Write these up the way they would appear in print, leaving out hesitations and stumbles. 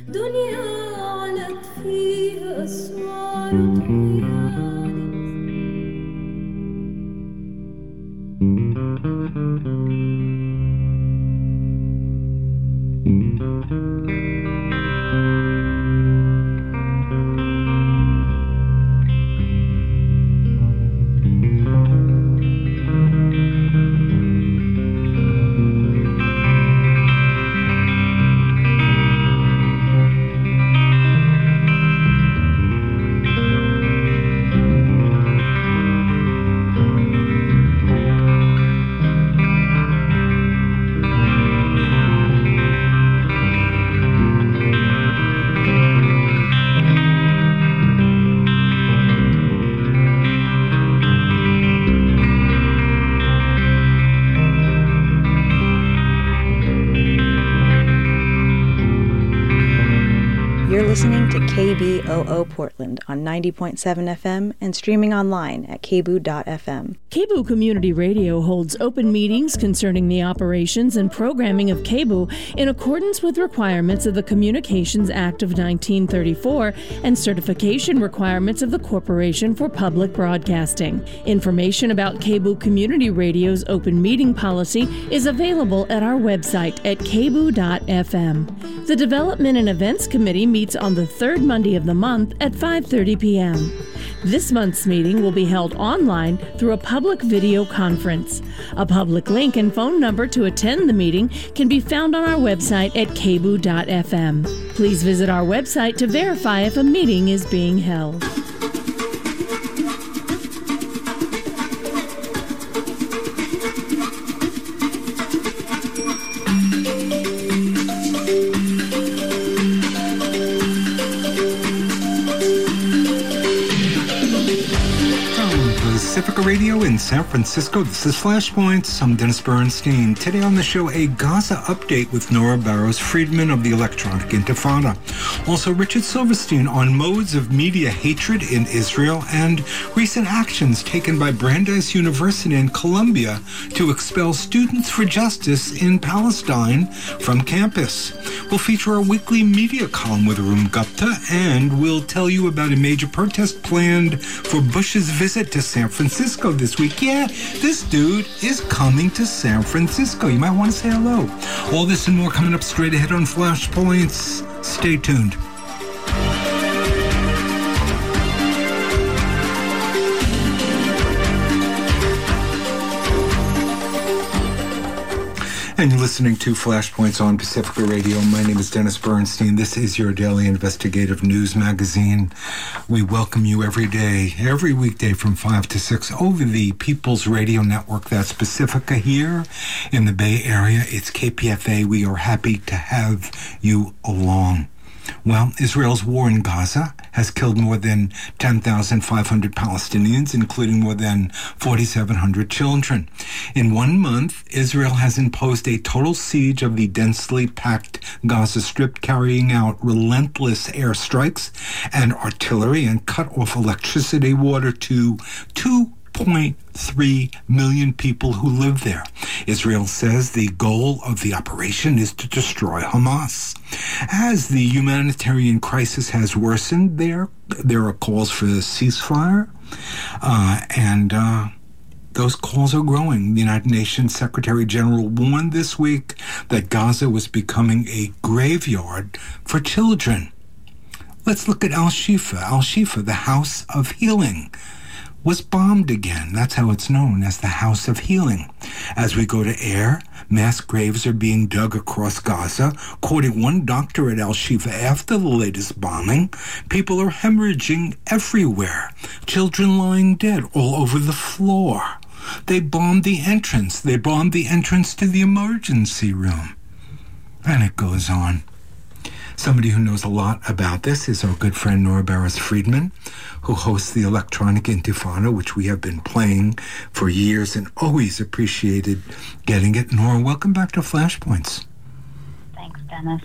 دنيا علت فيها أسوار طغيانك. Listening to KBOO Portland on 90.7 FM and streaming online at kboo.fm. KBOO Community Radio holds open meetings concerning the operations and programming of KBOO in accordance with requirements of the Communications Act of 1934 and certification requirements of the Corporation for Public Broadcasting. Information about KBOO Community Radio's open meeting policy is available at our website at kboo.fm. The Development and Events Committee meets on the third Monday of the month at 5:30 p.m. This month's meeting will be held online through a public video conference. A public link and phone number to attend the meeting can be found on our website at kboo.fm. Please visit our website to verify if a meeting is being held. Pacifica Radio in San Francisco. This is Flashpoints. I'm Dennis Bernstein. Today on the show, a Gaza update with Nora Barrows-Friedman of the Electronic Intifada. Also, Richard Silverstein on modes of media hatred in Israel and recent actions taken by Brandeis University in Colombia to expel Students for Justice in Palestine from campus. We'll feature our weekly media column with Arun Gupta, and we'll tell you about a major protest planned for Bush's visit to San Francisco this week. Yeah, this dude is coming to San Francisco. You might want to say hello. All this and more coming up straight ahead on Flashpoints. Stay tuned. And you're listening to Flashpoints on Pacifica Radio. My name is Dennis Bernstein. This is your daily investigative news magazine. We welcome you every day, every weekday from 5 to 6 over the People's Radio Network. That's Pacifica here in the Bay Area. It's KPFA. We are happy to have you along. Well, Israel's war in Gaza has killed more than 10,500 Palestinians, including more than 4,700 children. In 1 month, Israel has imposed a total siege of the densely packed Gaza Strip, carrying out relentless airstrikes and artillery, and cut off electricity, water to 2.3 million people who live there. Israel says the goal of the operation is to destroy Hamas. As the humanitarian crisis has worsened there are calls for a ceasefire, and those calls are growing. The United Nations Secretary General warned this week that Gaza was becoming a graveyard for children. Let's look at Al-Shifa. Al-Shifa, the House of Healing, was bombed again. That's how it's known, as the House of Healing. As we go to air, mass graves are being dug across Gaza. Quoting one doctor at Al-Shifa after the latest bombing, people are hemorrhaging everywhere. Children lying dead all over the floor. They bombed the entrance. They bombed the entrance to the emergency room. And it goes on. Somebody who knows a lot about this is our good friend Nora Barrows-Friedman, who hosts the Electronic Intifada, which we have been playing for years and always appreciated getting it. Nora, welcome back to Flashpoints. Thanks, Dennis.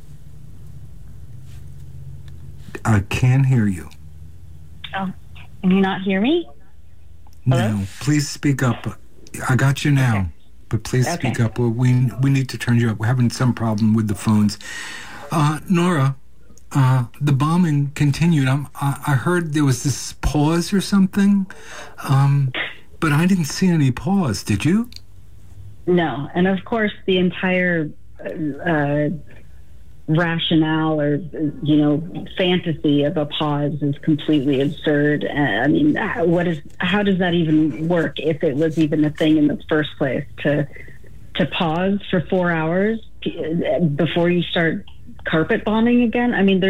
I can't hear you. Oh, can you not hear me? Hello? No, please speak up. I got you now, okay. But please speak up. We need to turn you up. We're having some problem with the phones. Nora, the bombing continued. I heard there was this pause or something, but I didn't see any pause. Did you? No. And of course, the entire rationale or, fantasy of a pause is completely absurd. I mean, how does that even work if it was even a thing in the first place to pause for 4 hours before you start carpet bombing again? I mean,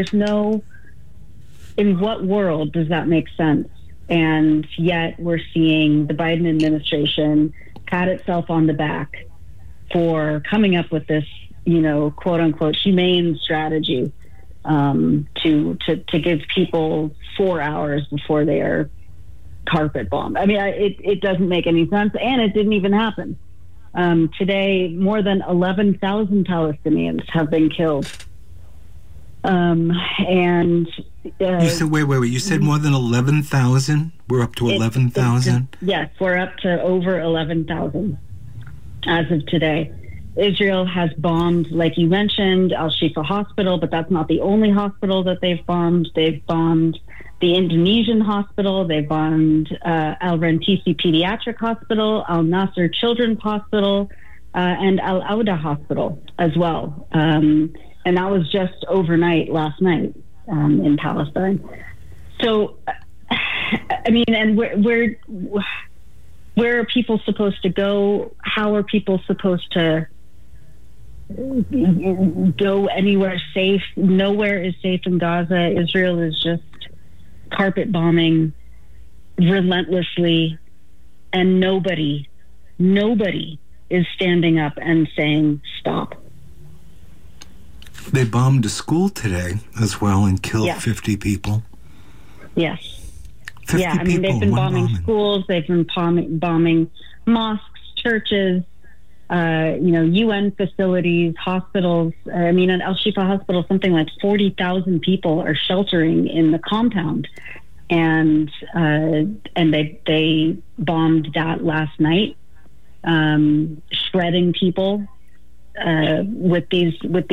in what world does that make sense? And yet we're seeing the Biden administration pat itself on the back for coming up with this, quote unquote, humane strategy to give people 4 hours before they are carpet bombed. I mean, it doesn't make any sense, and it didn't even happen. Today, more than 11,000 Palestinians have been killed. And you said wait. You said more than 11,000. We're up to 11,000. Yes, we're up to over 11,000 as of today. Israel has bombed, like you mentioned, Al-Shifa Hospital, but that's not the only hospital that they've bombed. They've bombed the Indonesian hospital. They've bombed Al Rantisi Pediatric Hospital, Al Nasser Children's Hospital, and Al Auda Hospital as well. And that was just overnight last night in Palestine. So, I mean, and where are people supposed to go? How are people supposed to go anywhere safe? Nowhere is safe in Gaza. Israel is just carpet bombing relentlessly, and nobody is standing up and saying stop. They bombed a school today as well and killed 50 people. Yes. 50 I mean, they've been bombing schools, they've been bombing mosques, churches, UN facilities, hospitals. I mean, at Al-Shifa Hospital, something like 40,000 people are sheltering in the compound. And they bombed that last night, shredding people with these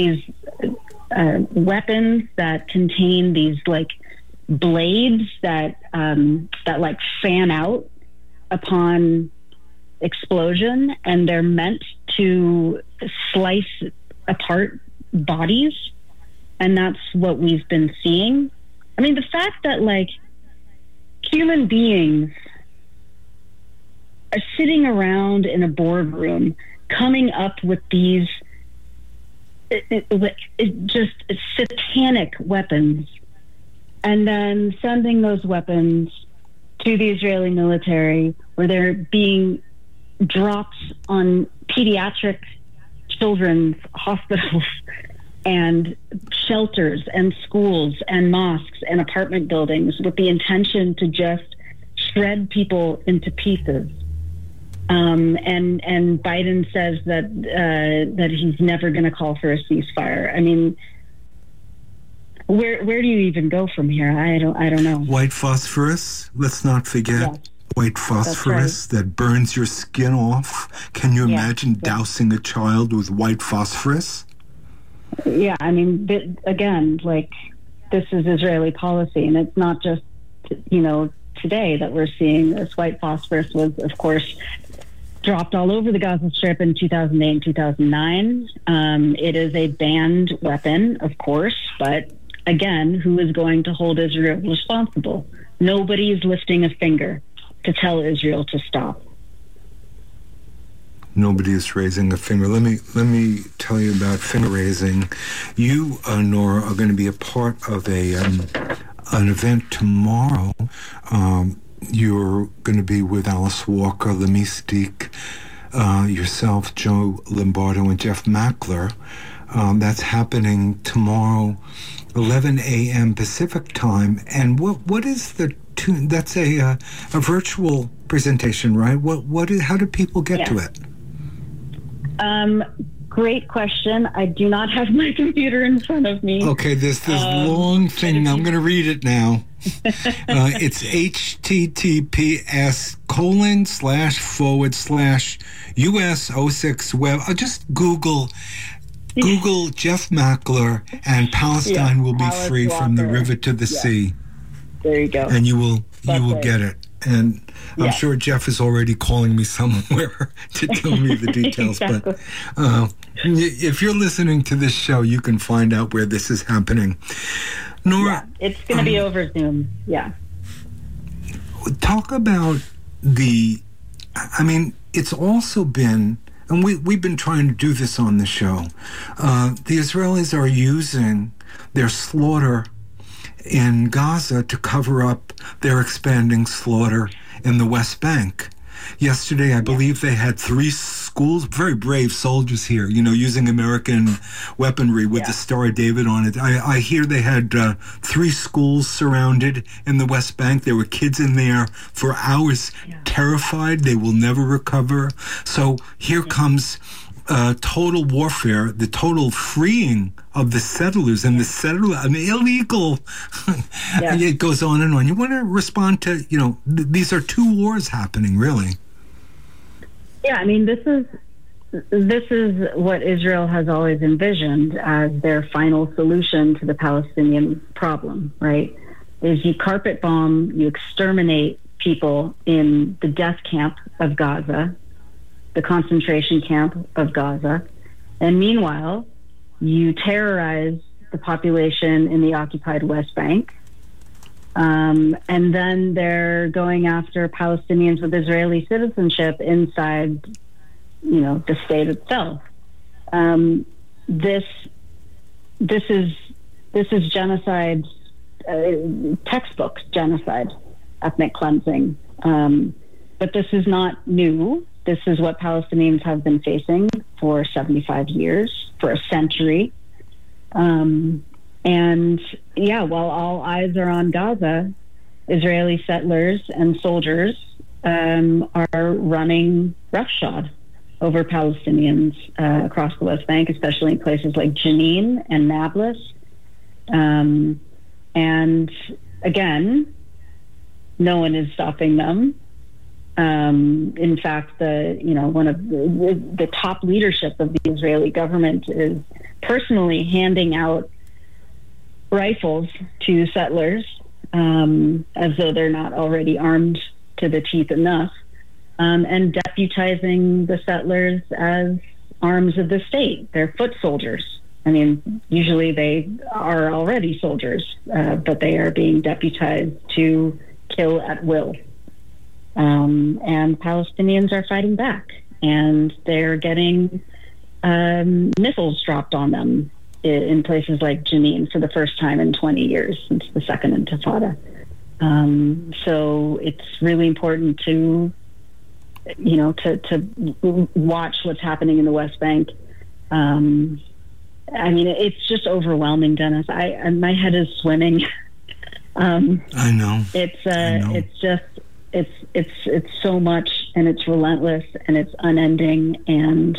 weapons that contain these like blades that like fan out upon explosion, and they're meant to slice apart bodies. And that's what we've been seeing. I mean, the fact that like human beings are sitting around in a boardroom coming up with these just satanic weapons, and then sending those weapons to the Israeli military, where they're being dropped on pediatric children's hospitals and shelters and schools and mosques and apartment buildings with the intention to just shred people into pieces. And Biden says that he's never going to call for a ceasefire. I mean, where do you even go from here? I don't know. White phosphorus. Let's not forget white phosphorus that burns your skin off. Can you imagine dousing a child with white phosphorus? Yeah, I mean, again, like, this is Israeli policy, and it's not just, today that we're seeing this. White phosphorus was, of course, dropped all over the Gaza Strip in 2008 and 2009. It is a banned weapon, of course, but again, who is going to hold Israel responsible? Nobody is lifting a finger to tell Israel to stop. Nobody is raising a finger. Let me tell you about finger raising. You, Nora, are going to be a part of an event tomorrow. You're going to be with Alice Walker, Le Mystique, yourself, Joe Lombardo, and Jeff Mackler. That's happening tomorrow, 11 a.m. Pacific time. And what is the tune? That's a virtual presentation, right? How do people get to it? Great question. I do not have my computer in front of me. Okay, this long thing. I'm going to read it now. It's https://US06 web. I'll just Google Google Jeff Mackler and Palestine will be Alice free from the Walker. river to the sea. There you go. And you will Right. get it. And I'm sure Jeff is already calling me somewhere to tell me the details. Exactly. But if you're listening to this show, you can find out where this is happening. Nora, It's going to be over Zoom. Yeah. talk about it's also been, and we've been trying to do this on the show, the Israelis are using their slaughter in Gaza to cover up their expanding slaughter in the West Bank. Yesterday, I believe they had 3 schools, very brave soldiers here, using American weaponry with the Star of David on it. I hear they had 3 schools surrounded in the West Bank. There were kids in there for hours, terrified they will never recover. So here comes total warfare, the total freeing of the settlers and illegal. It goes on and on. You want to respond to, these are 2 wars happening, really. Yeah, I mean, this is what Israel has always envisioned as their final solution to the Palestinian problem, right? Is you carpet bomb, you exterminate people in the death camp of Gaza, the concentration camp of Gaza, and meanwhile, you terrorize the population in the occupied West Bank, and then they're going after Palestinians with Israeli citizenship inside, the state itself. This is genocide, textbook genocide, ethnic cleansing. But this is not new. This is what Palestinians have been facing for 75 years, for a century. While all eyes are on Gaza, Israeli settlers and soldiers are running roughshod over Palestinians across the West Bank, especially in places like Jenin and Nablus. And again, no one is stopping them. In fact, one of the top leadership of the Israeli government is personally handing out rifles to settlers, as though they're not already armed to the teeth enough, and deputizing the settlers as arms of the state. They're foot soldiers. I mean, usually they are already soldiers, but they are being deputized to kill at will. And Palestinians are fighting back, and they're getting missiles dropped on them in places like Jenin for the first time in 20 years since the Second Intifada. So it's really important to watch what's happening in the West Bank. It's just overwhelming, Dennis. My head is swimming. I know. It's so much, and it's relentless, and it's unending, and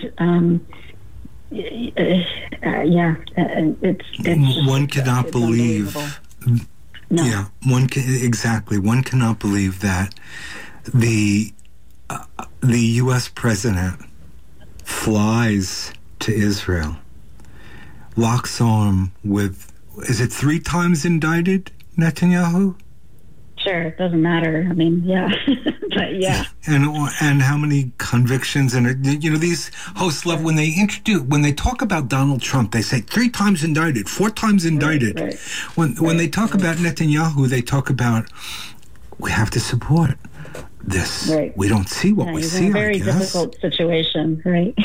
one cannot believe. No. Yeah, one cannot believe that the U.S. president flies to Israel, locks arm with, is it 3 times indicted, Netanyahu? Sure, it doesn't matter. I mean, yeah, but yeah. And how many convictions? And these hosts love when they talk about Donald Trump, they say 3 times indicted, 4 times indicted. Right. When they talk about Netanyahu, they talk about, we have to support this. Right. We don't see what we see. In a very difficult situation, right?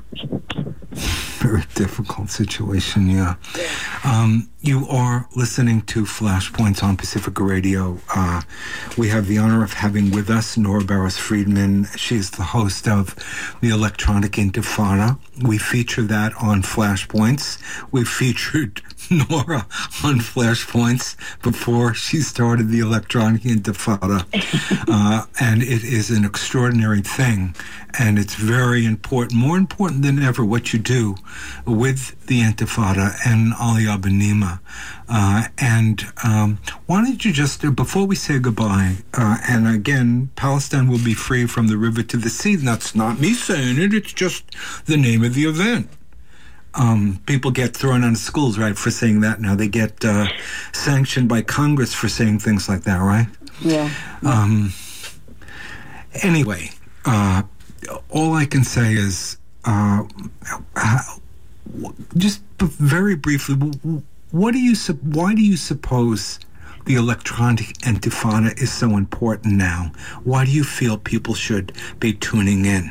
Very difficult situation, yeah. You are listening to Flashpoints on Pacifica Radio. We have the honor of having with us Nora Barros-Friedman. She's the host of the Electronic Intifada. We feature that on Flashpoints. We featured Nora on Flashpoints before she started the Electronic Intifada. And it is an extraordinary thing. And it's very important, more important than ever, what you do with the Intifada and Aliyah B'Nima. Why don't you just, before we say goodbye, and again, Palestine will be free from the river to the sea. That's not me saying it, it's just the name of the event. People get thrown out of schools, right, for saying that now. They get sanctioned by Congress for saying things like that, right? Yeah. Anyway, all I can say is, just very briefly, why do you suppose the electronic intifada is so important now? Why do you feel people should be tuning in?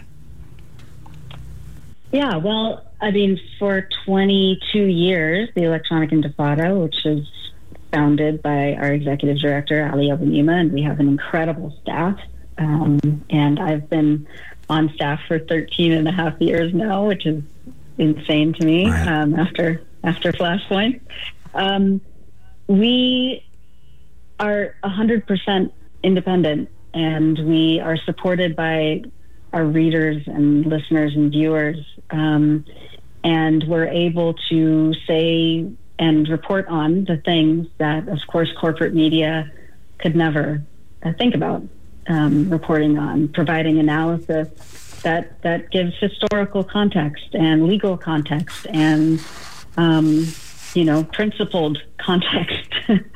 Yeah, well, I mean, for 22 years, the Electronic Intifada, which is founded by our executive director, Ali Abunimah, and we have an incredible staff. And I've been on staff for 13 and a half years now, which is insane to me, right. after Flashpoint. We are 100% independent, and we are supported by our readers and listeners and viewers, and we're able to say and report on the things that, of course, corporate media could never think about reporting on, providing analysis that gives historical context and legal context and principled context.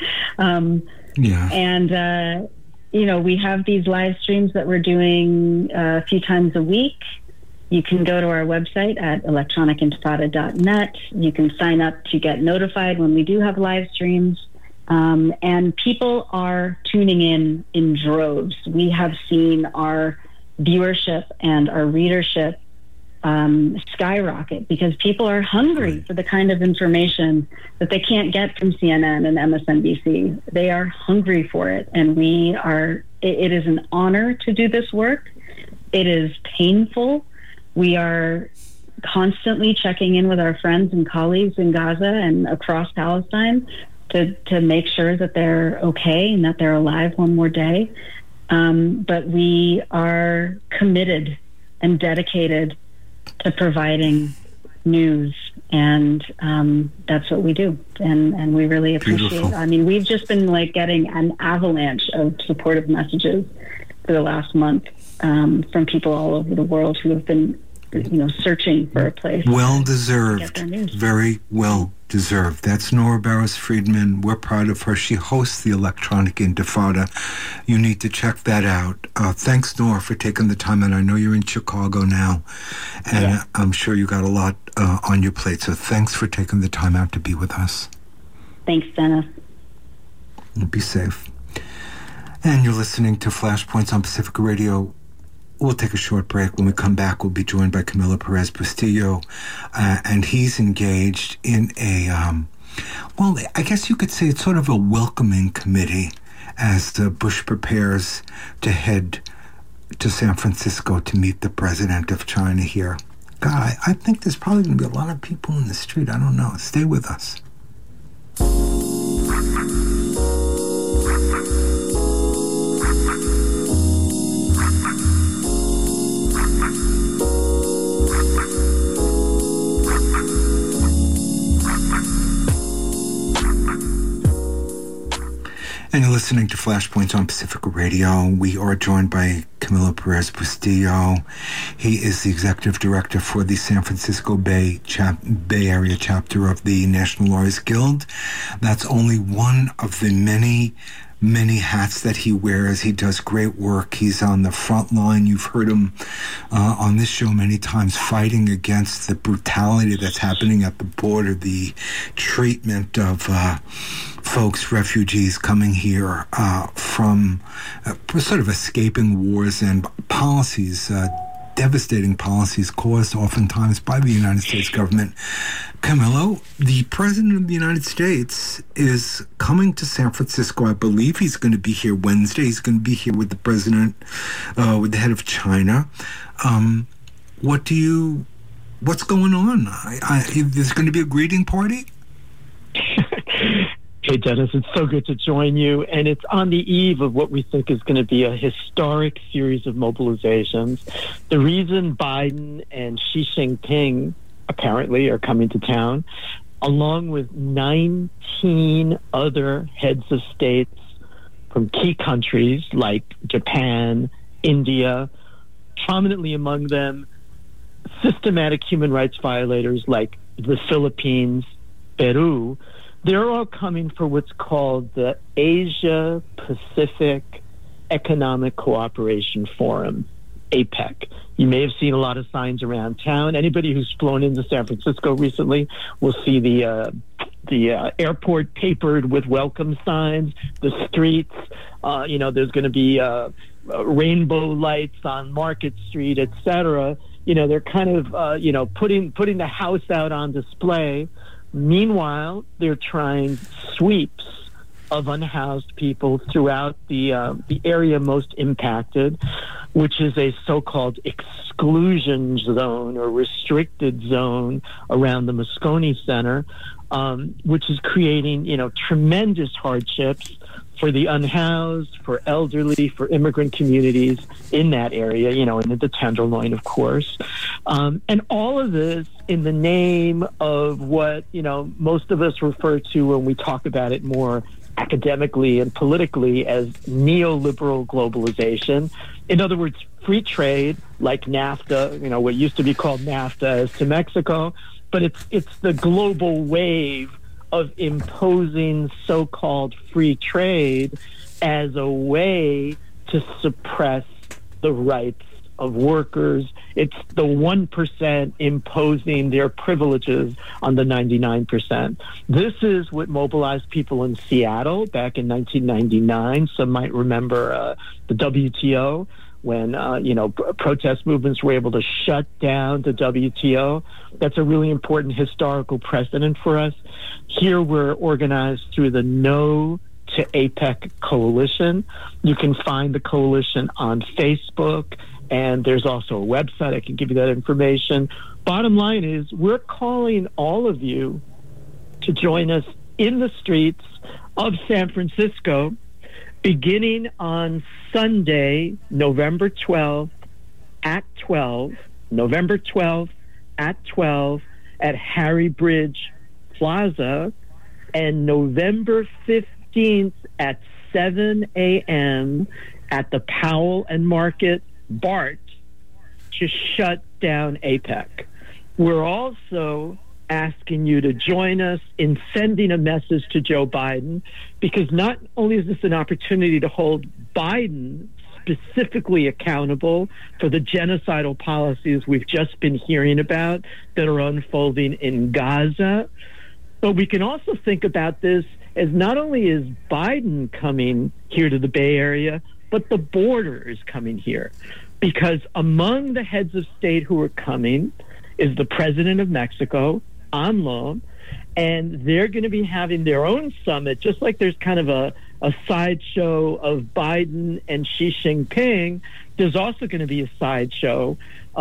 Yeah. And we have these live streams that we're doing a few times a week. You can go to our website at electronicintifada.net. You can sign up to get notified when we do have live streams. And people are tuning in droves. We have seen our viewership and our readership skyrocket because people are hungry for the kind of information that they can't get from CNN and MSNBC. They are hungry for it, and it is an honor to do this work. It is painful. We are constantly checking in with our friends and colleagues in Gaza and across Palestine to make sure that they're okay and that they're alive one more day. But we are committed and dedicated to providing news, and that's what we do, and we really appreciate it. I mean, we've just been getting an avalanche of supportive messages for the last month from people all over the world who have been searching for a place. Well deserved. To get their news. Very well deserved. That's Nora Barros-Friedman. We're proud of her. She hosts the Electronic Intifada. You need to check that out. Thanks, Nora, for taking the time. And I know you're in Chicago now, and I'm sure you got a lot on your plate. So thanks for taking the time out to be with us. Thanks, Dennis. Be safe. And you're listening to Flashpoints on Pacifica Radio. We'll take a short break. When we come back, we'll be joined by Camilo Perez Bustillo, and he's engaged in a, I guess you could say it's sort of a welcoming committee as Bush prepares to head to San Francisco to meet the president of China here. God, I think there's probably going to be a lot of people in the street. I don't know. Stay with us. And you're listening to Flashpoints on Pacifica Radio. We are joined by Camilo Perez Bustillo. He is the executive director for the San Francisco Bay Area chapter of the National Lawyers Guild. That's only one of the many hats that he wears. He does great work. He's on the front line. You've heard him on this show many times fighting against the brutality that's happening at the border, the treatment of folks, refugees coming here from sort of escaping wars and policies, devastating policies caused oftentimes by the United States government. Camilo, the President of the United States is coming to San Francisco. I believe he's going to be here Wednesday. He's going to be here with the President, with the head of China. What's going on? There's going to be a greeting party? Hey, Dennis, it's so good to join you. And it's on the eve of what we think is going to be a historic series of mobilizations. The reason Biden and Xi Jinping apparently are coming to town, along with 19 other heads of states from key countries like Japan, India, prominently among them systematic human rights violators like the Philippines, Peru, they're all coming for what's called the Asia Pacific Economic Cooperation Forum, APEC. You may have seen a lot of signs around town. Anybody who's flown into San Francisco recently will see the airport papered with welcome signs, the streets. There's going to be rainbow lights on Market Street, etc. They're kind of, putting the house out on display. Meanwhile, they're trying sweeps of unhoused people throughout the area most impacted, which is a so-called exclusion zone or restricted zone around the Moscone Center, which is creating, tremendous hardships for the unhoused, for elderly, for immigrant communities in that area, and in the Tenderloin, of course. And all of this in the name of what, most of us refer to when we talk about it more academically and politically as neoliberal globalization. In other words, free trade, like NAFTA, what used to be called NAFTA as to Mexico, but it's the global wave of imposing so-called free trade as a way to suppress the rights of workers. It's the 1% imposing their privileges on the 99%. This is what mobilized people in Seattle back in 1999. Some might remember the WTO, when protest movements were able to shut down the WTO. That's a really important historical precedent for us. Here we're organized through the No to APEC Coalition. You can find the coalition on Facebook, and there's also a website. I can give you that information. Bottom line is, we're calling all of you to join us in the streets of San Francisco beginning on Sunday, November 12th at 12, November 12th at 12 at Harry Bridge Plaza, and November 15th at 7 a.m. at the Powell and Market BART to shut down APEC. We're also asking you to join us in sending a message to Joe Biden, because not only is this an opportunity to hold Biden specifically accountable for the genocidal policies we've just been hearing about that are unfolding in Gaza, but we can also think about this as not only is Biden coming here to the Bay Area, but the border is coming here. Because among the heads of state who are coming is the president of Mexico, AMLO, and they're going to be having their own summit, just like there's kind of a sideshow of Biden and Xi Jinping. There's also going to be a sideshow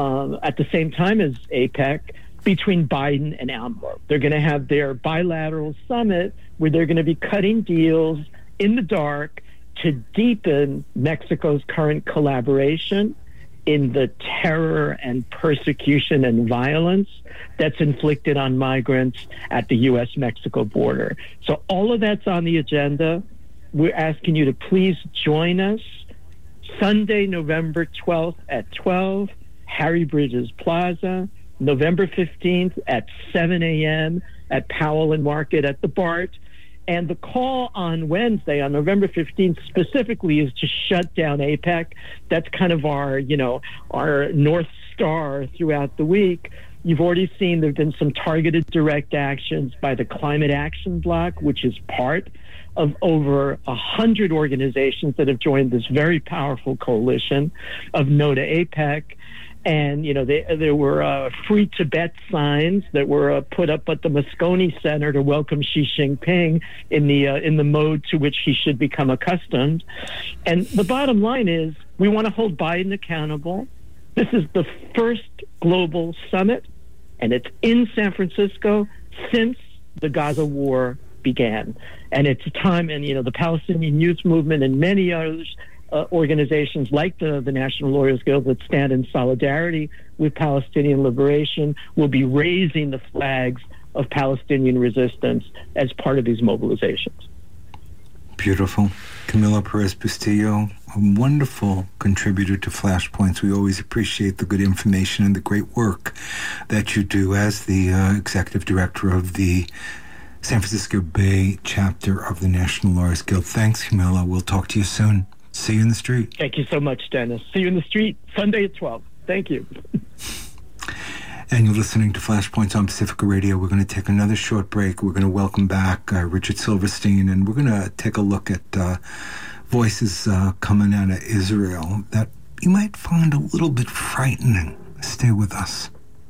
at the same time as APEC between Biden and AMLO. They're going to have their bilateral summit where they're going to be cutting deals in the dark to deepen Mexico's current collaboration in the terror and persecution and violence that's inflicted on migrants at the U.S.-Mexico border. So all of that's on the agenda. We're asking you to please join us Sunday, November 12th at 12, Harry Bridges Plaza, November 15th at 7 a.m. at Powell and Market at the BART. And the call on Wednesday, on November 15th specifically, is to shut down APEC. That's kind of our North Star throughout the week. You've already seen there have been some targeted direct actions by the Climate Action Bloc, which is part of over 100 organizations that have joined this very powerful coalition of No to APEC. And, there were free Tibet signs that were put up at the Moscone Center to welcome Xi Jinping in the mode to which he should become accustomed. And the bottom line is, we want to hold Biden accountable. This is the first global summit, and it's in San Francisco since the Gaza war began. And it's a time, and, the Palestinian Youth Movement and many others, organizations like the National Lawyers Guild that stand in solidarity with Palestinian liberation will be raising the flags of Palestinian resistance as part of these mobilizations. Beautiful. Camila Perez Bustillo, a wonderful contributor to Flashpoints. We always appreciate the good information and the great work that you do as the executive director of the San Francisco Bay chapter of the National Lawyers Guild. Thanks, Camilla. We'll talk to you soon. See you in the street. Thank you so much, Dennis. See you in the street Sunday at 12. Thank you. And you're listening to Flashpoints on Pacifica Radio. We're going to take another short break. We're going to welcome back Richard Silverstein, and we're going to take a look at voices coming out of Israel that you might find a little bit frightening. Stay with us.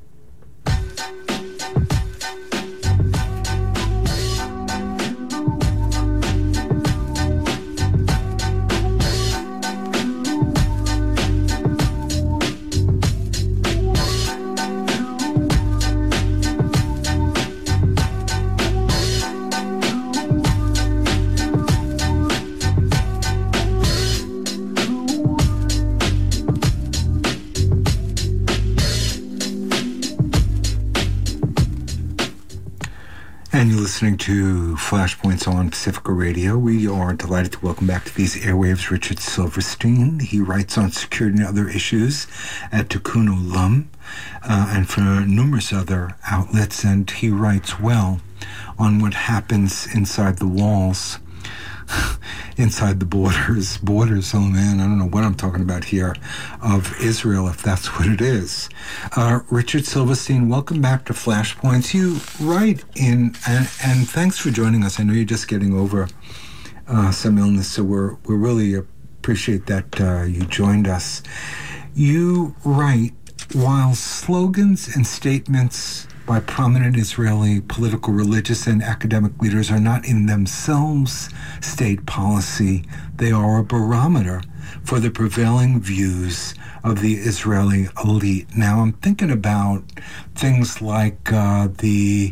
And you're listening to Flashpoints on Pacifica Radio. We are delighted to welcome back to these airwaves Richard Silverstein. He writes on security and other issues at Tikkun Olam and for numerous other outlets, and he writes well on what happens inside the walls, inside the borders, oh man, I don't know what I'm talking about here, of Israel, if that's what it is. Richard Silverstein, welcome back to Flashpoints. You write in, and thanks for joining us. I know you're just getting over some illness, so we really appreciate that you joined us. You write, while slogans and statements by prominent Israeli political, religious, and academic leaders are not in themselves state policy, they are a barometer for the prevailing views of the Israeli elite. Now, I'm thinking about things like the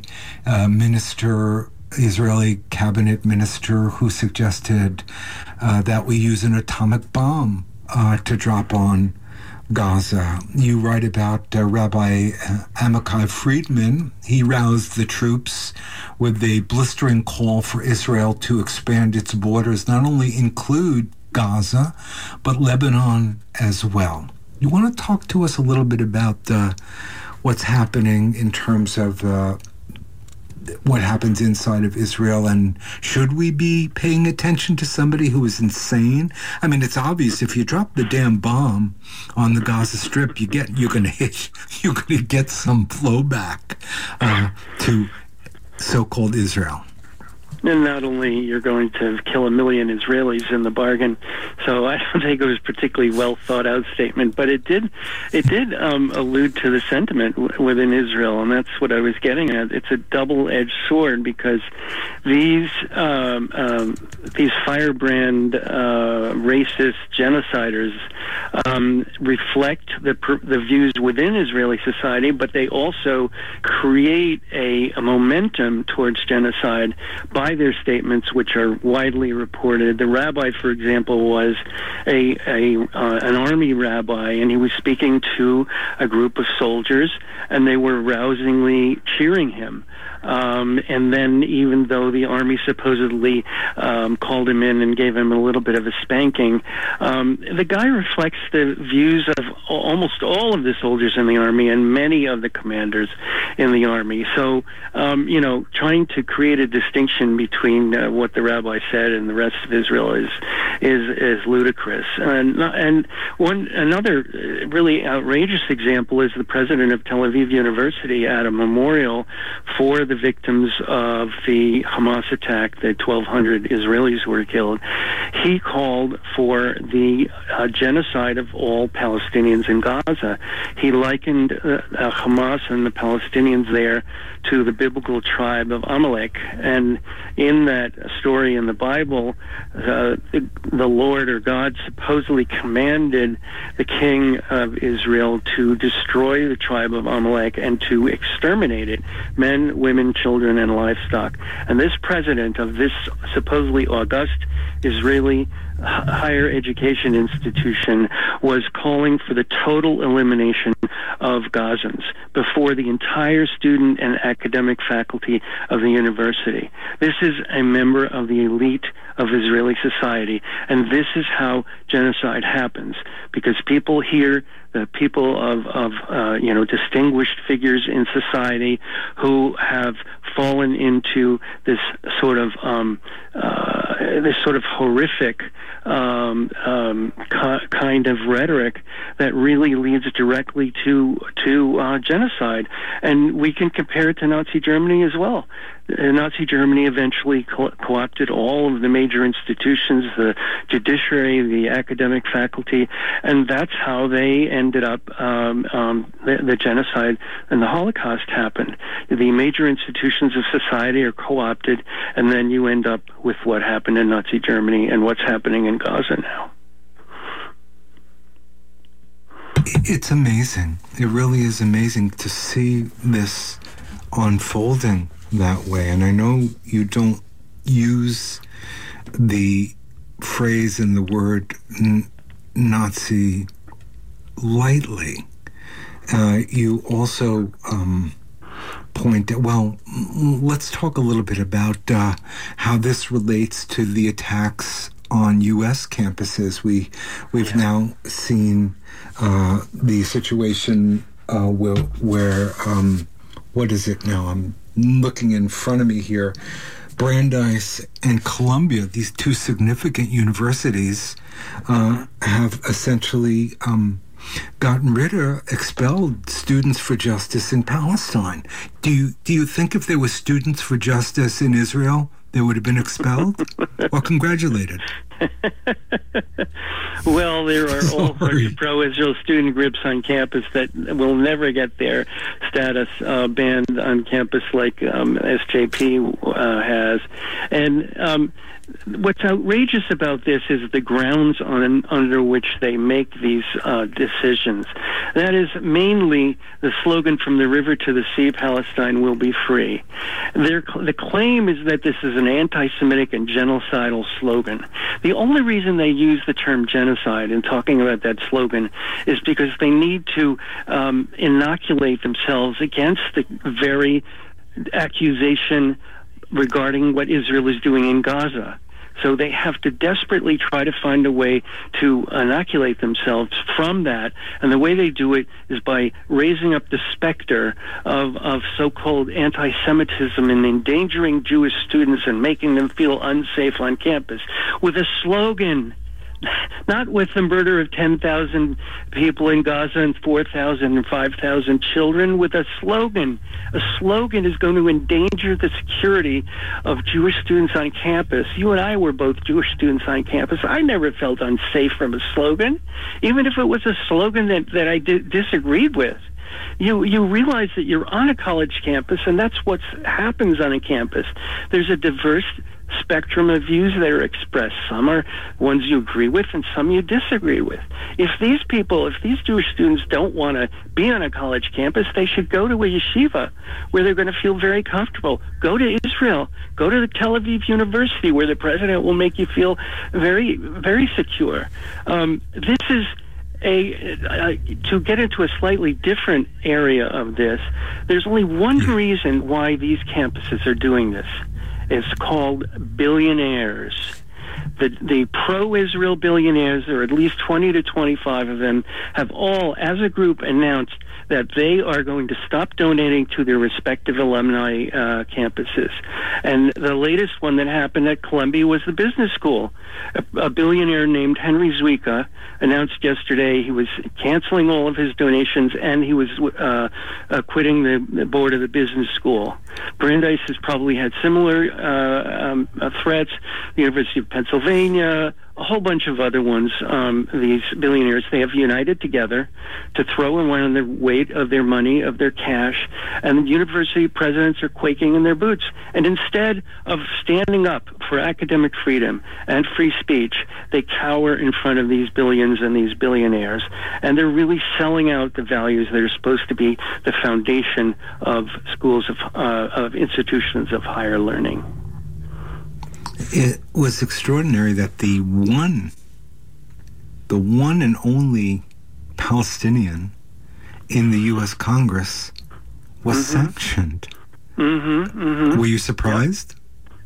Israeli cabinet minister who suggested that we use an atomic bomb to drop on Gaza. You write about Rabbi Amichai Friedman. He roused the troops with a blistering call for Israel to expand its borders, not only include Gaza, but Lebanon as well. You want to talk to us a little bit about what's happening in terms of what happens inside of Israel, and should we be paying attention to somebody who is insane? I mean, it's obvious if you drop the damn bomb on the Gaza Strip, you're going to get some flow back to so-called Israel. And not only you're going to kill 1 million Israelis in the bargain, so I don't think it was a particularly well thought out statement, but it did allude to the sentiment within Israel, and that's what I was getting at. It's a double-edged sword because these firebrand racist genociders reflect the views within Israeli society, but they also create a momentum towards genocide by their statements, which are widely reported. The rabbi, for example, was an army rabbi, and he was speaking to a group of soldiers, and they were rousingly cheering him. And then, even though the army supposedly called him in and gave him a little bit of a spanking, the guy reflects the views of almost all of the soldiers in the army and many of the commanders in the army. So, trying to create a distinction between what the rabbi said and the rest of Israel is ludicrous. And another really outrageous example is the president of Tel Aviv University at a memorial for the victims of the Hamas attack, the 1,200 Israelis who were killed. He called for the genocide of all Palestinians in Gaza. He likened Hamas and the Palestinians there to the biblical tribe of Amalek. And in that story in the Bible, the Lord or God supposedly commanded the king of Israel to destroy the tribe of Amalek and to exterminate it, men, women, women, children, and livestock. And this president of this supposedly august Israeli higher education institution was calling for the total elimination of Gazans before the entire student and academic faculty of the university. This is a member of the elite of Israeli society, and this is how genocide happens, because people here, the people of distinguished figures in society who have fallen into this sort of horrific kind of rhetoric that really leads directly to genocide. And we can compare it to Nazi Germany as well. Nazi Germany eventually co-opted all of the major institutions, the judiciary, the academic faculty, and that's how they ended up, the genocide and the Holocaust happened. The major institutions of society are co-opted, and then you end up with what happened in Nazi Germany and what's happening in Gaza now. It's amazing. It really is amazing to see this unfolding that way. And I know you don't use the phrase and the word Nazi lightly. You also point out, well, let's talk a little bit about how this relates to the attacks on U.S. campuses. We've now seen the situation where what is it now? I'm looking in front of me here. Brandeis and Columbia, these two significant universities, have essentially gotten rid of, expelled Students for Justice in Palestine. Do you think if there was Students for Justice in Israel, they would have been expelled or congratulated? Well, there are all sorts of pro-Israel student groups on campus that will never get their status banned on campus like SJP has. And what's outrageous about this is the grounds under which they make these decisions. That is mainly the slogan "From the river to the sea, Palestine will be free." The claim is that this is an anti-Semitic and genocidal slogan. The only reason they use the term genocide in talking about that slogan is because they need to inoculate themselves against the very accusation regarding what Israel is doing in Gaza. So they have to desperately try to find a way to inoculate themselves from that. And the way they do it is by raising up the specter of so-called anti-Semitism and endangering Jewish students and making them feel unsafe on campus with a slogan. Not with the murder of 10,000 people in Gaza and 4,000 and 5,000 children, with a slogan. A slogan is going to endanger the security of Jewish students on campus. You and I were both Jewish students on campus. I never felt unsafe from a slogan, even if it was a slogan that I disagreed with. You realize that you're on a college campus, and that's what happens on a campus. There's a diverse spectrum of views that are expressed. Some are ones you agree with and some you disagree with. If these Jewish students don't want to be on a college campus, they should go to a yeshiva where they're going to feel very comfortable. Go to Israel. Go to the Tel Aviv University where the president will make you feel very, very secure. This is to get into a slightly different area of this, there's only one reason why these campuses are doing this. It's called billionaires. The pro-Israel billionaires, there are at least 20 to 25 of them, have all, as a group, announced that they are going to stop donating to their respective alumni campuses. And the latest one that happened at Columbia was the business school. A billionaire named Henry Zwieka announced yesterday he was canceling all of his donations and he was quitting the board of the business school. Brandeis has probably had similar threats. The University of Pennsylvania, a whole bunch of other ones, these billionaires, they have united together to throw in the weight of their money, of their cash, and university presidents are quaking in their boots. And instead of standing up for academic freedom and free speech, they cower in front of these billions and these billionaires. And they're really selling out the values that are supposed to be the foundation of schools, of institutions of higher learning. It was extraordinary that the one and only Palestinian in the U.S. Congress was sanctioned. Were you surprised?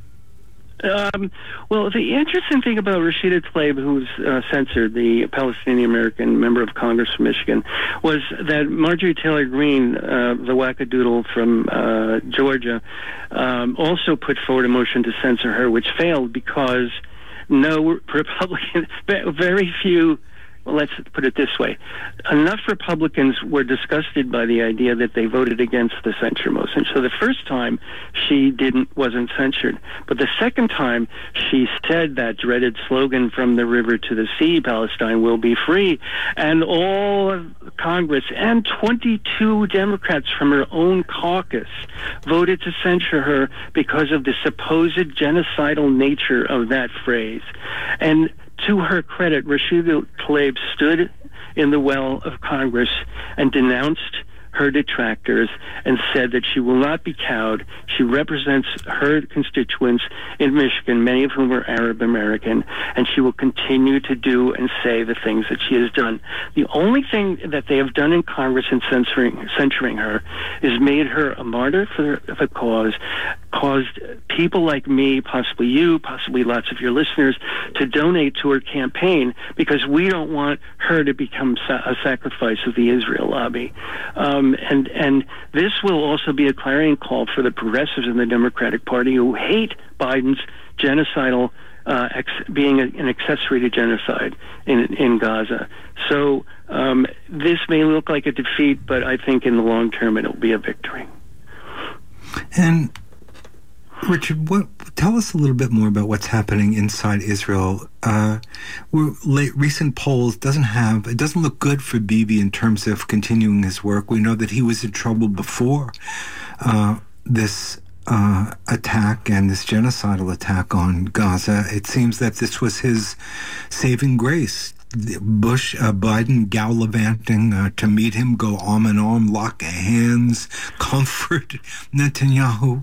Well, the interesting thing about Rashida Tlaib, who's censored, the Palestinian-American member of Congress from Michigan, was that Marjorie Taylor Greene, the wackadoodle from Georgia, also put forward a motion to censor her, which failed because no Republican, very few, well, let's put it this way, enough Republicans were disgusted by the idea that they voted against the censure motion. So the first time she wasn't censured. But the second time she said that dreaded slogan, from the river to the sea, Palestine will be free. And all of Congress and 22 Democrats from her own caucus voted to censure her because of the supposed genocidal nature of that phrase. And to her credit, Rashida Tlaib stood in the well of Congress and denounced her detractors and said that she will not be cowed. She represents her constituents in Michigan, many of whom are Arab American, and she will continue to do and say the things that she has done. The only thing that they have done in Congress in censoring her is made her a martyr for the cause, caused people like me, possibly you, possibly lots of your listeners, to donate to her campaign because we don't want her to become a sacrifice of the Israel lobby. And this will also be a clarion call for the progressives in the Democratic Party who hate Biden's genocidal being an accessory to genocide in Gaza. So this may look like a defeat, but I think in the long term it'll be a victory. And Richard, tell us a little bit more about what's happening inside Israel. Recent polls it doesn't look good for Bibi in terms of continuing his work. We know that he was in trouble before this attack and this genocidal attack on Gaza. It seems that this was his saving grace. Biden gallivanting to meet him, go arm in arm, lock hands, comfort Netanyahu.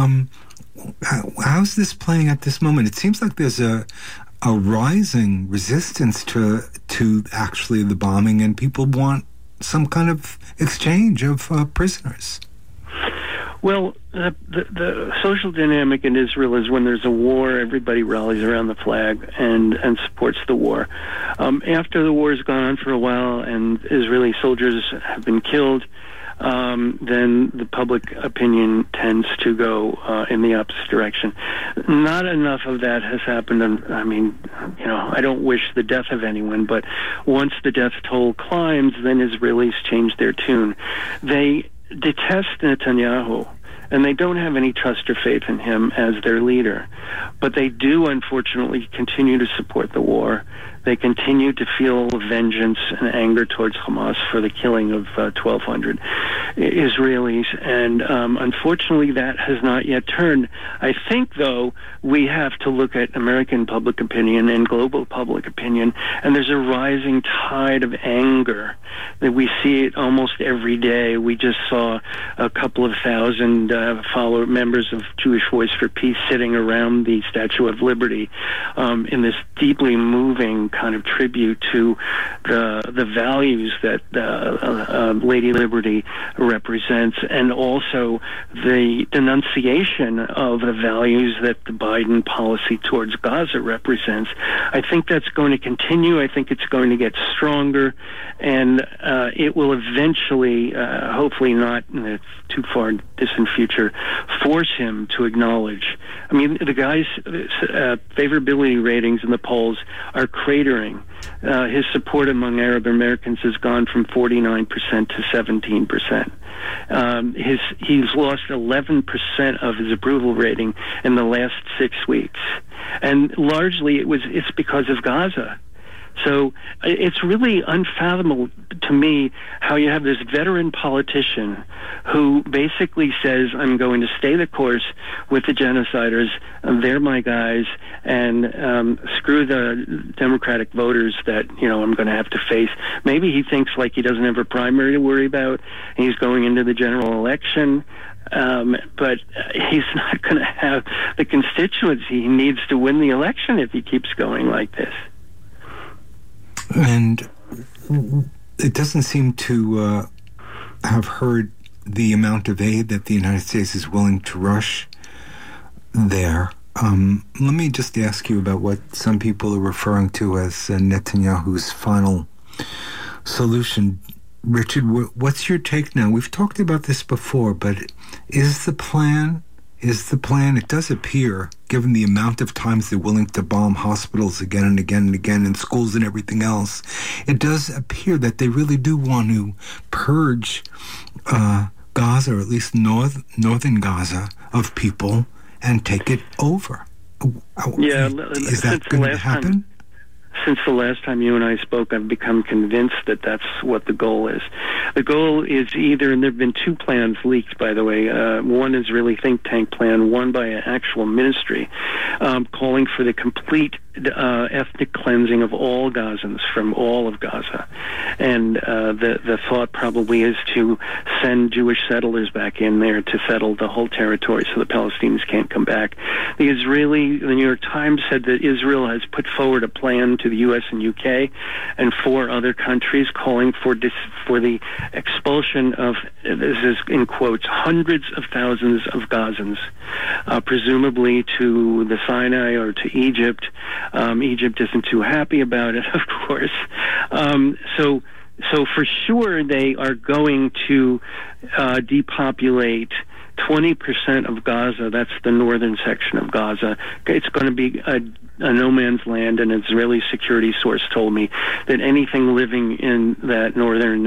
How's this playing at this moment? It seems like there's a rising resistance to actually the bombing, and people want some kind of exchange of prisoners. Well, the social dynamic in Israel is when there's a war, everybody rallies around the flag and supports the war. After the war has gone on for a while and Israeli soldiers have been killed, then the public opinion tends to go in the opposite direction. Not enough of that has happened. I mean, I don't wish the death of anyone, but once the death toll climbs, then Israelis change their tune. They detest Netanyahu, and they don't have any trust or faith in him as their leader. But they do, unfortunately, continue to support the war. They continue to feel vengeance and anger towards Hamas for the killing of 1,200 Israelis. And unfortunately, that has not yet turned. I think, though, we have to look at American public opinion and global public opinion, and there's a rising tide of anger that we see it almost every day. We just saw a couple of thousand members of Jewish Voice for Peace sitting around the Statue of Liberty in this deeply moving kind of tribute to the values that Lady Liberty represents, and also the denunciation of the values that the Biden policy towards Gaza represents. I think that's going to continue. I think it's going to get stronger, and it will eventually, hopefully not too far distant future force him to acknowledge. I mean, the guy's favorability ratings in the polls are cratering. His support among Arab Americans has gone from 49% to 17%. He's lost 11% of his approval rating in the last 6 weeks, and largely it's because of Gaza. So it's really unfathomable to me how you have this veteran politician who basically says, I'm going to stay the course with the genociders, they're my guys, and screw the Democratic voters that, I'm going to have to face. Maybe he thinks like he doesn't have a primary to worry about, and he's going into the general election. But he's not going to have the constituency he needs to win the election if he keeps going like this. And it doesn't seem to have heard the amount of aid that the United States is willing to rush there. Let me just ask you about what some people are referring to as Netanyahu's final solution. Richard, what's your take now? We've talked about this before, but is the plan, it does appear, given the amount of times they're willing to bomb hospitals again and again and again, and schools and everything else, it does appear that they really do want to purge Gaza, or at least northern Gaza, of people and take it over. Yeah, is that going to happen? Since the last time you and I spoke, I've become convinced that that's what the goal is. The goal is either, and there have been two plans leaked, by the way. One is really think tank plan, one by an actual ministry, calling for the complete ethnic cleansing of all Gazans from all of Gaza. And the thought probably is to send Jewish settlers back in there to settle the whole territory so the Palestinians can't come back. The New York Times said that Israel has put forward a plan to the U.S. and U.K. and 4 other countries calling for the expulsion of, this is in quotes, hundreds of thousands of Gazans, presumably to the Sinai or to Egypt. Egypt isn't too happy about it, of course. So for sure they are going to depopulate 20% of Gaza. That's the northern section of Gaza. It's going to be a no man's land, and an Israeli security source told me that anything living in that northern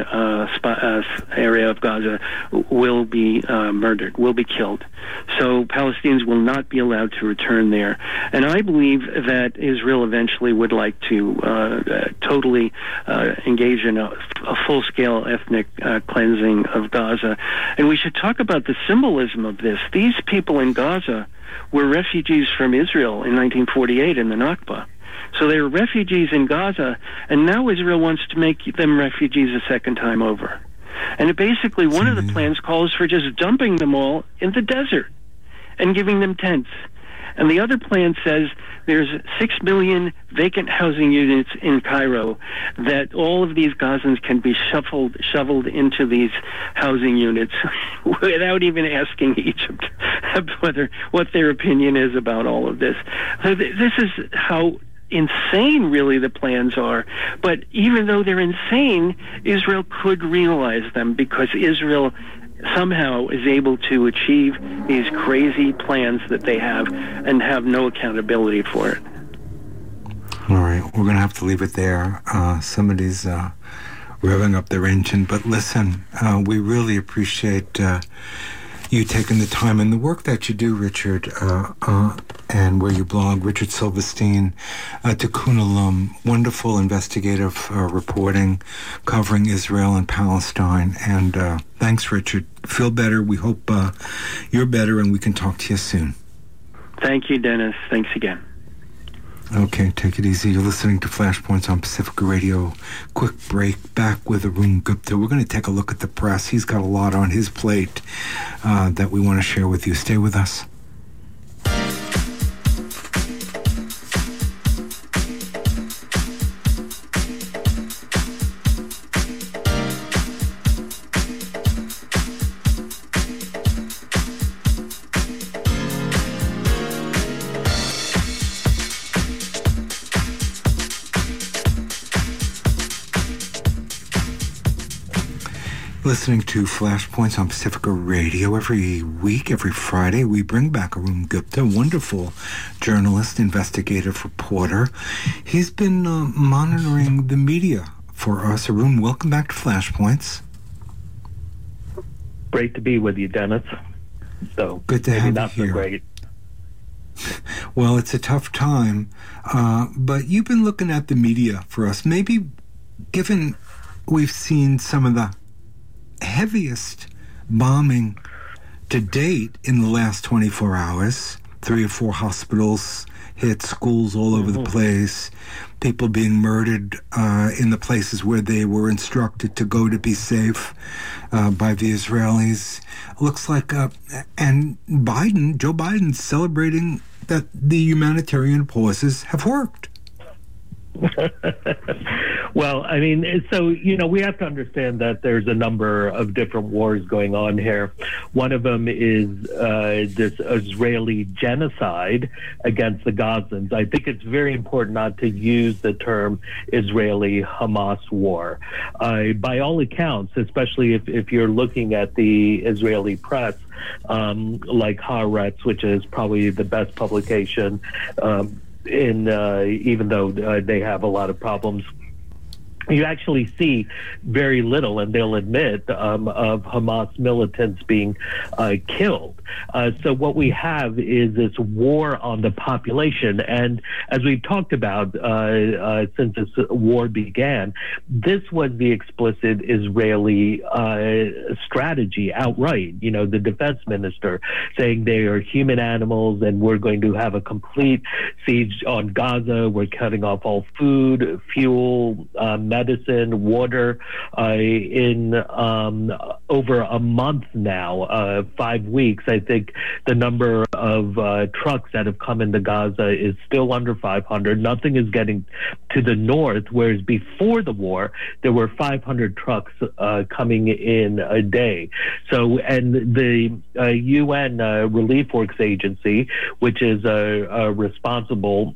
area of Gaza will be murdered, will be killed. So Palestinians will not be allowed to return there. And I believe that Israel eventually would like to totally engage in a full-scale ethnic cleansing of Gaza. And we should talk about the symbolism of this. These people in Gaza were refugees from Israel in 1948 in the Nakba. So they were refugees in Gaza, and now Israel wants to make them refugees a second time over. And it basically, one of the plans calls for just dumping them all in the desert and giving them tents. And the other plan says there's 6 million vacant housing units in Cairo, that all of these Gazans can be shoveled into these housing units without even asking Egypt what their opinion is about all of this. So this is how insane really the plans are. But even though they're insane, Israel could realize them, because Israel somehow is able to achieve these crazy plans that they have and have no accountability for it. All right, we're going to have to leave it there. Somebody's revving up their engine. But listen, we really appreciate you taking the time and the work that you do, Richard, and where you blog, Richard Silverstein, Tikkun Olam, wonderful investigative reporting covering Israel and Palestine. And thanks, Richard. Feel better. We hope you're better and we can talk to you soon. Thank you, Dennis. Thanks again. Okay, take it easy. You're listening to Flashpoints on Pacifica Radio. Quick break, back with Arun Gupta. We're going to take a look at the press. He's got a lot on his plate that we want to share with you. Stay with us. Listening to Flashpoints on Pacifica Radio every week, every Friday. We bring back Arun Gupta, wonderful journalist, investigative reporter. He's been monitoring the media for us. Arun, welcome back to Flashpoints. Great to be with you, Dennis. So good to have you here. So great. Well, it's a tough time, but you've been looking at the media for us. Maybe given we've seen some of the heaviest bombing to date in the last 24 hours, 3 or 4 hospitals hit, schools all over the place, people being murdered in the places where they were instructed to go to be safe by the Israelis. Looks like, and Joe Biden celebrating that the humanitarian pauses have worked. Well, I mean, so, we have to understand that there's a number of different wars going on here. One of them is this Israeli genocide against the Gazans. I think it's very important not to use the term Israeli-Hamas war. By all accounts, especially if you're looking at the Israeli press, like Haaretz, which is probably the best publication, even though they have a lot of problems, you actually see very little, and they'll admit, of Hamas militants being killed. So what we have is this war on the population. And as we've talked about since this war began, this was the explicit Israeli strategy outright. The defense minister saying they are human animals and we're going to have a complete siege on Gaza. We're cutting off all food, fuel, medicine, water in over a month now, 5 weeks. I think the number of trucks that have come into Gaza is still under 500. Nothing is getting to the north, whereas before the war, there were 500 trucks coming in a day. So, and the UN Relief Works Agency, which is responsible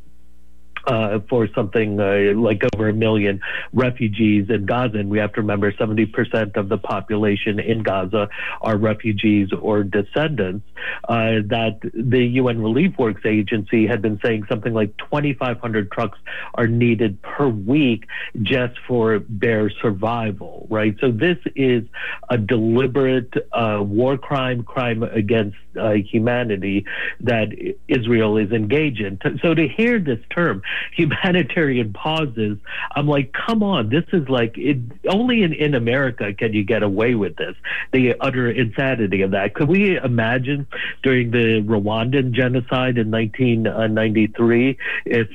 for something like over 1 million refugees in Gaza. And we have to remember 70% of the population in Gaza are refugees or descendants, that the UN Relief Works Agency had been saying something like 2,500 trucks are needed per week just for their survival, right? So this is a deliberate war crime against humanity that Israel is engaged in. So to hear this term, humanitarian pauses, I'm like, come on, this is like, only in America can you get away with this, the utter insanity of that. Could we imagine during the Rwandan genocide in 1993 if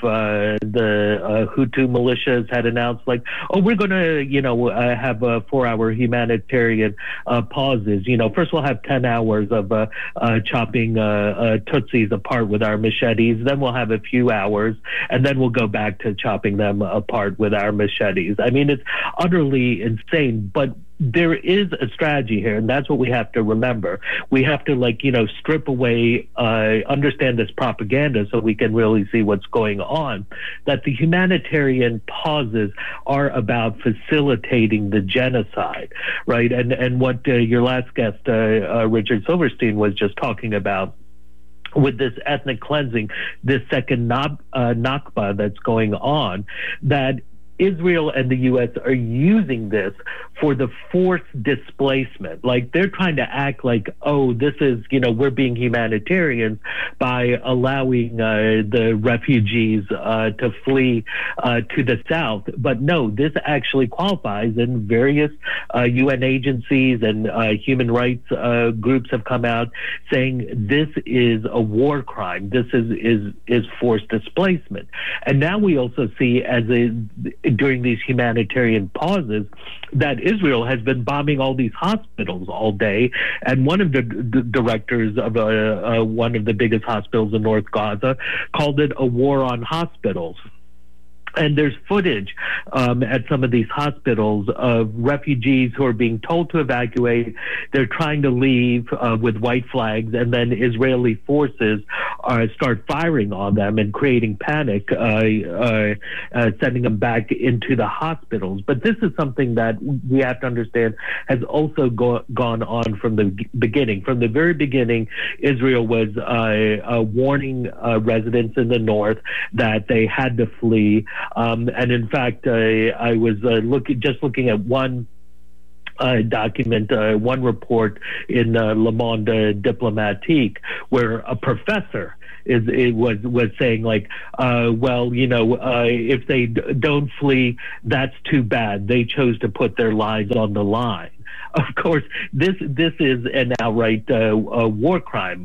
the Hutu militias had announced like, oh, we're going to, have 4-hour humanitarian pauses. First we'll have 10 hours of chopping Tutsis apart with our machetes, then we'll have a few hours, and then we'll go back to chopping them apart with our machetes. I mean, it's utterly insane, but there is a strategy here, and that's what we have to remember. We have to, strip away, understand this propaganda so we can really see what's going on, that the humanitarian pauses are about facilitating the genocide, right? And what your last guest, Richard Silverstein, was just talking about, with this ethnic cleansing, this second Nakba that's going on, that Israel and the U.S. are using this for the forced displacement. Like, they're trying to act like, oh, this is, we're being humanitarians by allowing the refugees to flee to the south. But no, this actually qualifies, and various UN agencies and human rights groups have come out saying this is a war crime. This is forced displacement. And now we also see, during these humanitarian pauses, that Israel has been bombing all these hospitals all day. And one of the directors of one of the biggest hospitals in North Gaza called it a war on hospitals. And there's footage at some of these hospitals of refugees who are being told to evacuate. They're trying to leave with white flags, and then Israeli forces start firing on them and creating panic, sending them back into the hospitals. But this is something that we have to understand has also gone on from the beginning. From the very beginning, Israel was warning residents in the north that they had to flee. And in fact, I was looking at one document, one report in Le Monde Diplomatique, where a professor was saying, like, well, if they don't flee, that's too bad. They chose to put their lives on the line. Of course, this is an outright war crime,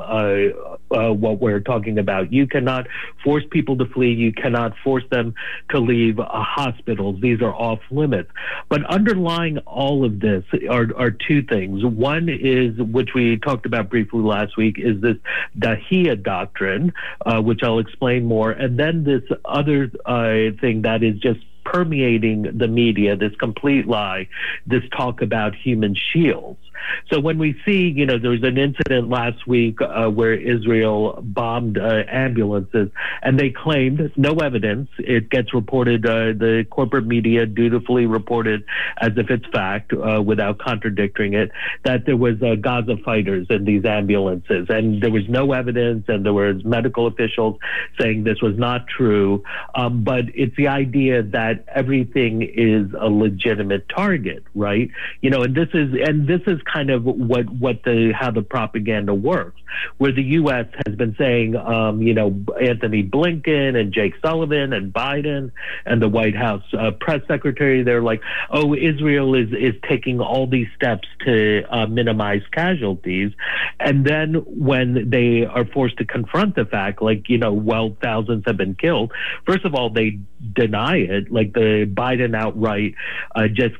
what we're talking about. You cannot force people to flee. You cannot force them to leave hospitals. These are off limits. But underlying all of this are two things. One is, which we talked about briefly last week, is this Dahia doctrine, which I'll explain more. And then this other thing that is just permeating the media, this complete lie, this talk about human shields. So when we see, there was an incident last week where Israel bombed ambulances, and they claimed, no evidence, it gets reported, the corporate media dutifully reported as if it's fact, without contradicting it, that there was Gaza fighters in these ambulances, and there was no evidence, and there was medical officials saying this was not true, but it's the idea that everything is a legitimate target, right? And this is kind of how the propaganda works, where the U.S. has been saying, Anthony Blinken and Jake Sullivan and Biden and the White House press secretary, they're like, oh, Israel is taking all these steps to minimize casualties. And then when they are forced to confront the fact, thousands have been killed, first of all, they deny it. Like the Biden outright just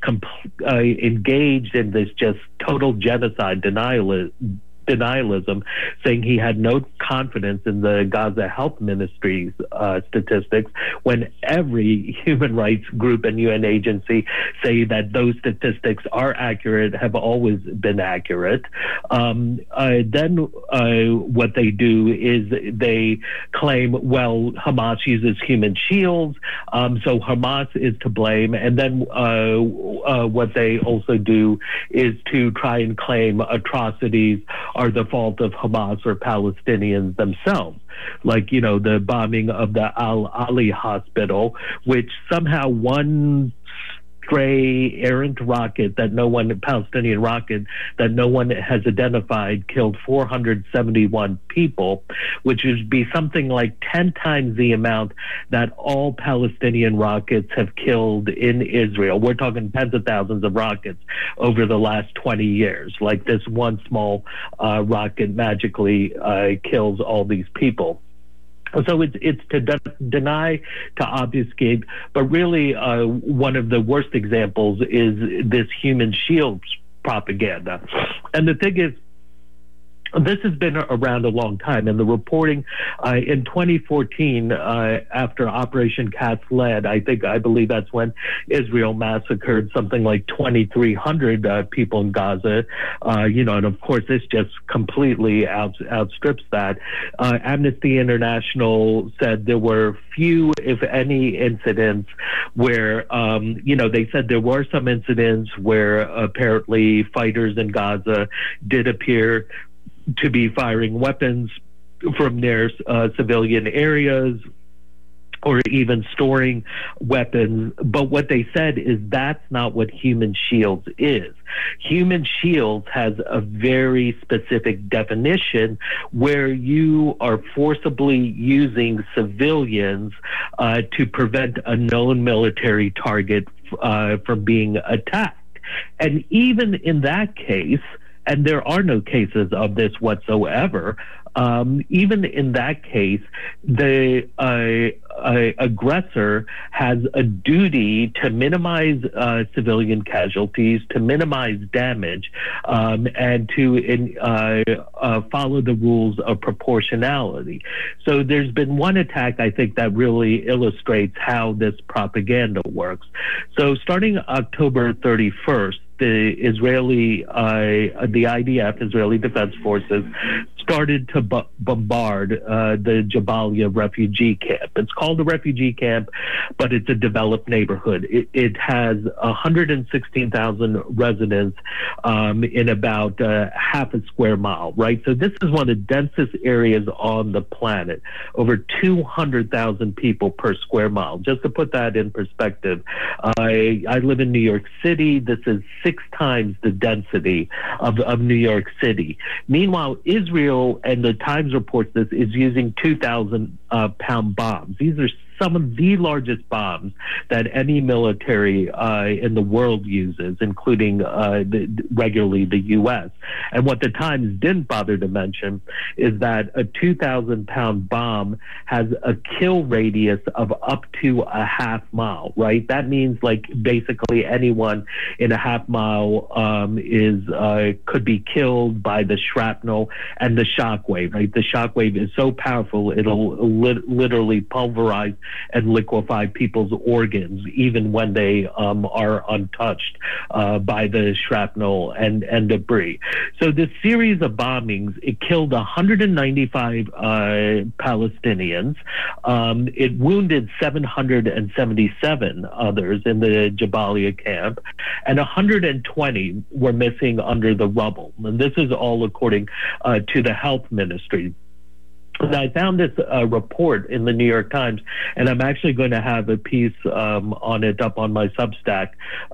engaged in this just total genocide denialism, saying he had no confidence in the Gaza Health Ministry's statistics, when every human rights group and UN agency say that those statistics are accurate, have always been accurate. Then what they do is they claim, well, Hamas uses human shields, so Hamas is to blame. And then what they also do is to try and claim atrocities are the fault of Hamas or Palestinians themselves. Like, the bombing of the Al-Ali hospital, which somehow one stray errant Palestinian rocket that no one has identified, killed 471 people, which would be something like 10 times the amount that all Palestinian rockets have killed in Israel. We're talking tens of thousands of rockets over the last 20 years. Like, this one small rocket magically kills all these people. So it's to deny, to obfuscate, but really one of the worst examples is this human shields propaganda. And the thing is, this has been around a long time, and the reporting in 2014, after Operation Cast Lead, I believe that's when Israel massacred something like 2,300 people in Gaza. And of course, this just completely outstrips that. Amnesty International said there were few, if any, incidents where, they said there were some incidents where apparently fighters in Gaza did appear to be firing weapons from their civilian areas, or even storing weapons. But what they said is that's not what human shields is. Human shields has a very specific definition where you are forcibly using civilians to prevent a known military target from being attacked. And even in that case, and there are no cases of this whatsoever. Even in that case, the aggressor has a duty to minimize civilian casualties, to minimize damage, and to follow the rules of proportionality. So there's been one attack, I think, that really illustrates how this propaganda works. So starting October 31st, the IDF, Israeli Defense Forces, started to bombard the Jabalia refugee camp. It's called a refugee camp, but it's a developed neighborhood. It has 116,000 residents in about half a square mile, right? So this is one of the densest areas on the planet, over 200,000 people per square mile. Just to put that in perspective, I live in New York City. This is 6 times the density of New York City. Meanwhile, Israel, and the Times reports this, is using 2,000-pound bombs. These are some of the largest bombs that any military in the world uses, including regularly the U.S. And what the Times didn't bother to mention is that a 2,000-pound bomb has a kill radius of up to a half mile, right? That means like basically anyone in a half mile could be killed by the shrapnel and the shockwave, right? The shockwave is so powerful, it'll literally pulverize and liquefy people's organs, even when they are untouched by the shrapnel and debris. So this series of bombings, it killed 195 Palestinians. It wounded 777 others in the Jabalia camp, and 120 were missing under the rubble. And this is all according to the health ministry. And I found this report in the New York Times, and I'm actually going to have a piece on it up on my Substack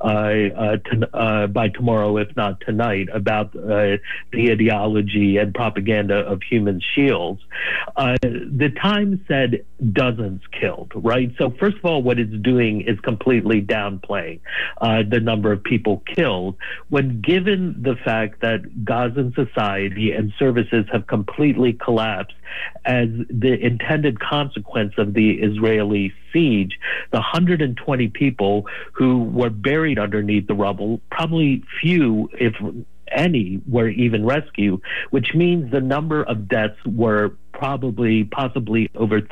by tomorrow, if not tonight, about the ideology and propaganda of human shields. The Times said dozens killed, right? So first of all, what it's doing is completely downplaying the number of people killed, when given the fact that Gazan society and services have completely collapsed as the intended consequence of the Israeli siege. The 120 people who were buried underneath the rubble, probably few, if any, were even rescued, which means the number of deaths were possibly over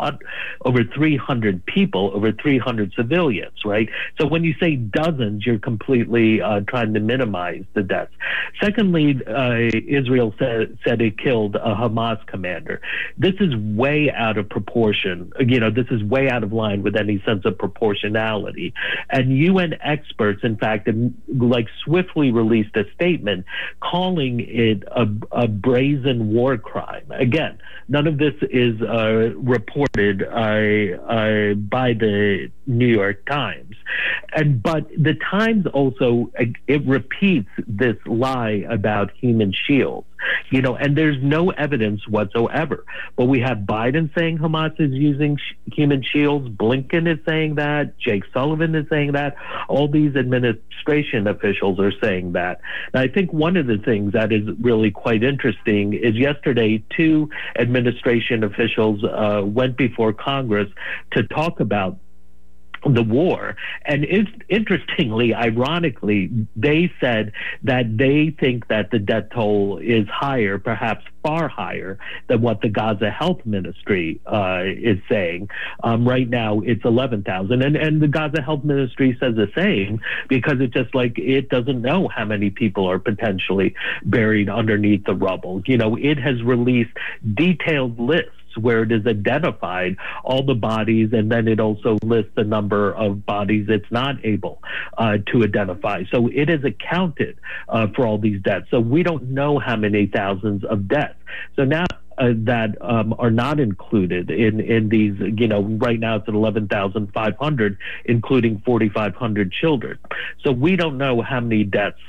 300 people, over 300 civilians, right? So when you say dozens, you're completely trying to minimize the deaths. Secondly, Israel said it killed a Hamas commander. This is way out of proportion. This is way out of line with any sense of proportionality. And UN experts, in fact, swiftly released a statement calling it a brazen war crime. Again, none of this is reported by the New York Times. But the Times also, it repeats this lie about human shields, and there's no evidence whatsoever. But we have Biden saying Hamas is using human shields. Blinken is saying that. Jake Sullivan is saying that. All these administration officials are saying that. And I think one of the things that is really quite interesting is yesterday, 2 administration officials went before Congress to talk about the war. And interestingly, ironically, they said that they think that the death toll is higher, perhaps far higher than what the Gaza Health Ministry is saying. Right now, it's 11,000. And the Gaza Health Ministry says the same, because it's just it doesn't know how many people are potentially buried underneath the rubble. It has released detailed lists where it has identified all the bodies, and then it also lists the number of bodies it's not able to identify. So it has accounted for all these deaths. So we don't know how many thousands of deaths. So now that are not included in these, right now it's at 11,500, including 4,500 children. So we don't know how many deaths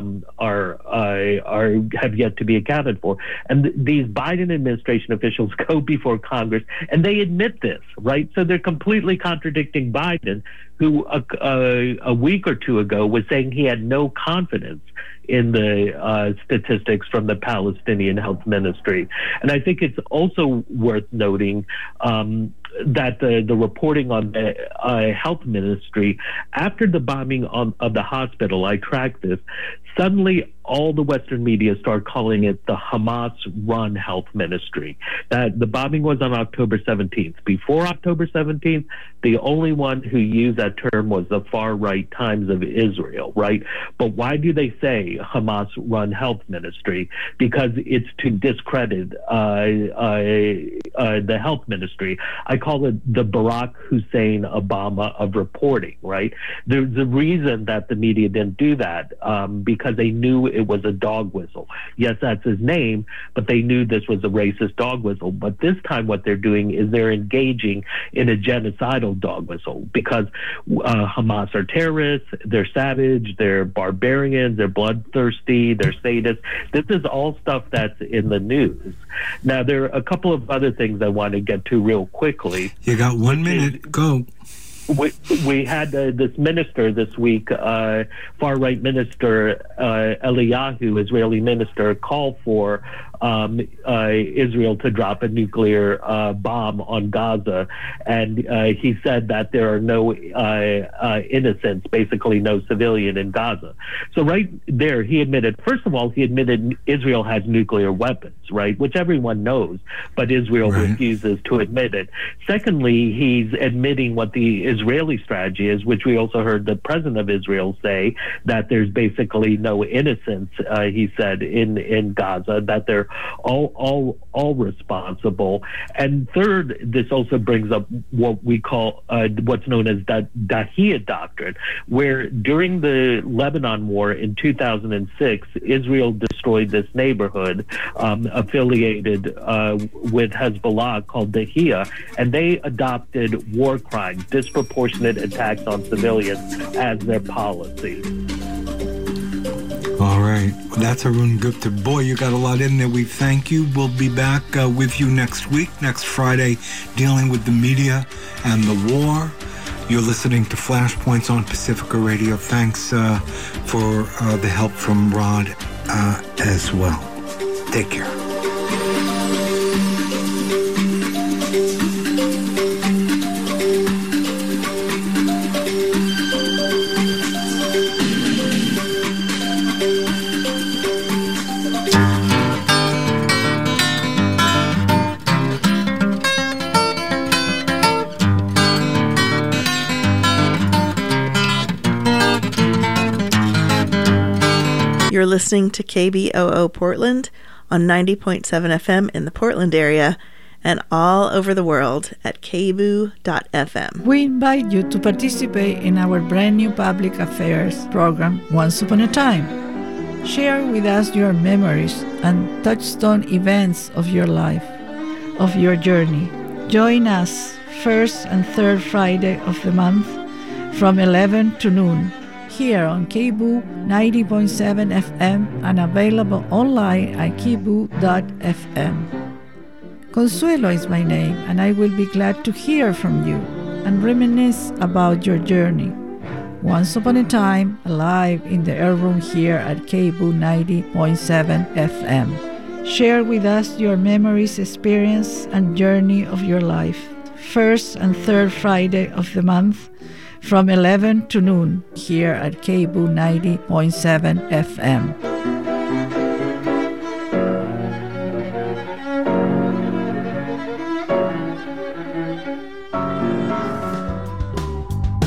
have yet to be accounted for. And these Biden administration officials go before Congress and they admit this, right? So they're completely contradicting Biden, who a week or two ago was saying he had no confidence in the statistics from the Palestinian Health Ministry. And I think it's also worth noting that the reporting on the health ministry, after the bombing of the hospital, I tracked this, suddenly all the Western media start calling it the Hamas-run health ministry. That the bombing was on October 17th. Before October 17th, the only one who used that term was the far-right Times of Israel, right? But why do they say Hamas-run health ministry? Because it's to discredit the health ministry. I call it the Barack Hussein Obama of reporting, right? There's a reason that the media didn't do that, because they knew it was a dog whistle. Yes, that's his name, but they knew this was a racist dog whistle. But this time what they're doing is they're engaging in a genocidal dog whistle, because Hamas are terrorists, they're savage, they're barbarians, they're bloodthirsty, they're sadists. This is all stuff that's in the news. Now, there are a couple of other things I want to get to real quickly. You got 1 minute. Go. We had this minister this week, far-right minister Eliyahu, Israeli minister, call for Israel to drop a nuclear bomb on Gaza. And he said that there are no innocents, basically no civilian in Gaza. So right there, he admitted, first of all, he admitted Israel has nuclear weapons, right, which everyone knows, but Israel refuses to admit it. Secondly, he's admitting what the Israeli strategy is, which we also heard the president of Israel say, that there's basically no innocents, he said, in Gaza, that they're all responsible. And third, this also brings up what we call what's known as the Dahiyya Doctrine, where during the Lebanon War in 2006, Israel destroyed this neighborhood affiliated with Hezbollah called Dahiyya, and they adopted war crimes, disproportionate attacks on civilians as their policy. All right. Well, that's Arun Gupta. Boy, you got a lot in there. We thank you. We'll be back with you next week, next Friday, dealing with the media and the war. You're listening to Flashpoints on Pacifica Radio. Thanks for the help from Rod as well. Take care. You're listening to KBOO Portland on 90.7 FM in the Portland area and all over the world at kboo.fm. We invite you to participate in our brand new public affairs program, Once Upon a Time. Share with us your memories and touchstone events of your life, of your journey. Join us first and third Friday of the month from 11 to noon. Here on KBOO 90.7 FM and available online at kboo.fm. Consuelo is my name, and I will be glad to hear from you and reminisce about your journey. Once upon a time, live in the air room here at KBOO 90.7 FM. Share with us your memories, experience, and journey of your life. First and third Friday of the month, from 11 to noon here at KBOO 90.7 FM.